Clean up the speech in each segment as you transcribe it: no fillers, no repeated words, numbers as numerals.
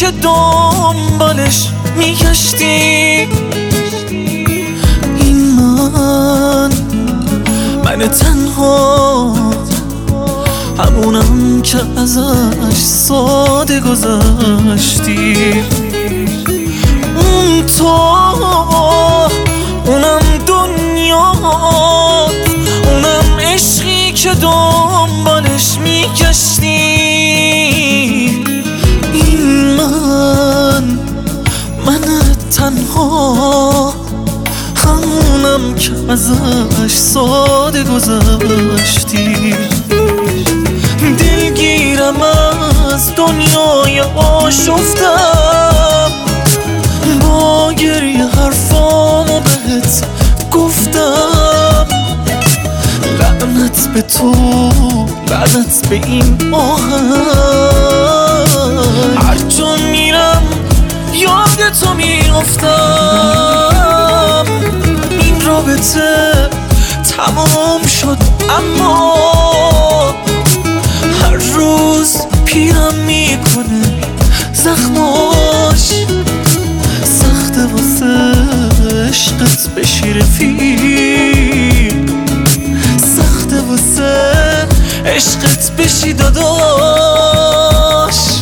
که دنبالش میگشتی. این من تنها، همونم که ازش ساده گذشتی. اون تو، اونم دنیات، اونم عشقی که دنبالش میگشتی. این من تنها، همونم که ازش ساده گذشتی. دلگیرم از دنیای آشفتم، با گریه حرفامو بهت گفتم. لعنت به تو، لعنت به این آهنگ، هر جا میرم یاد تو میافتم. این رابطه تمام شد اما هر روز پیرم میکنه زخماش. سخته واسه عشقت بشی رفیق، سخته واسه عشقت بشی داداش.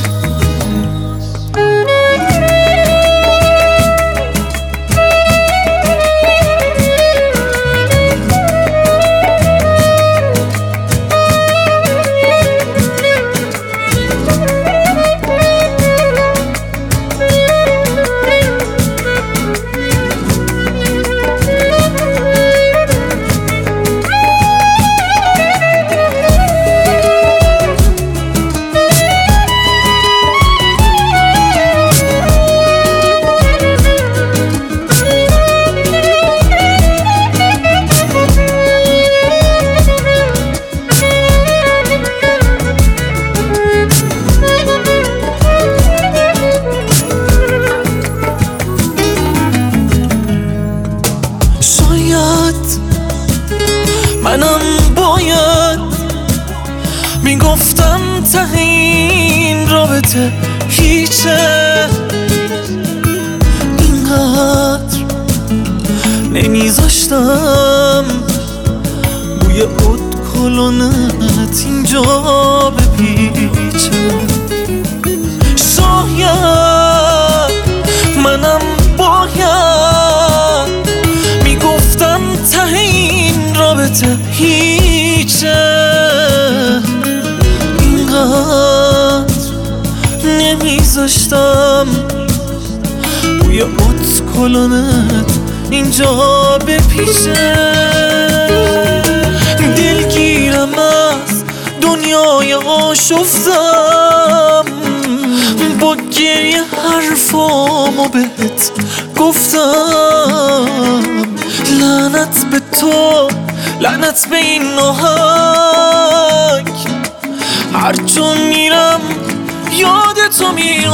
منم باید میگفتم ته این رابطه هیچه، اینقدر نمیذاشتم بوی ادکلونت اینجا بپیچه. شاید منم باید میگفتم ته این رابطه هیچه، اینقدر نمیذاشتم بوی ادکلونت اینجا بپیچه. دلگیرم از دنیای آشفتم، با گریه حرفامو بهت گفتم. لعنت به تو، لعنت به این آهنگ، هر جا میرم یاد تو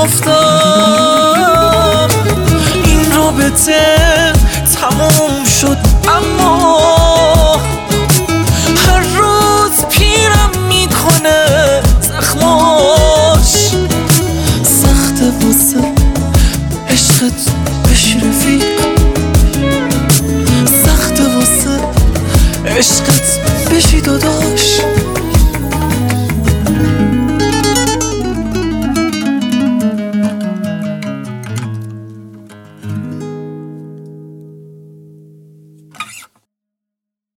میافتم. این رابطه تموم شد اما هر روز پیرم میکنه زخماش. سخته واسه عشقت بشی رفیق، سخته واسه عشقت بشی داداش.